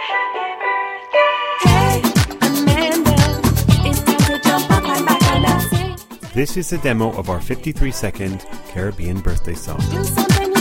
Hey, Amanda, it's time to jump up and back and sing. This is a demo of our 53-second Caribbean birthday song. Do something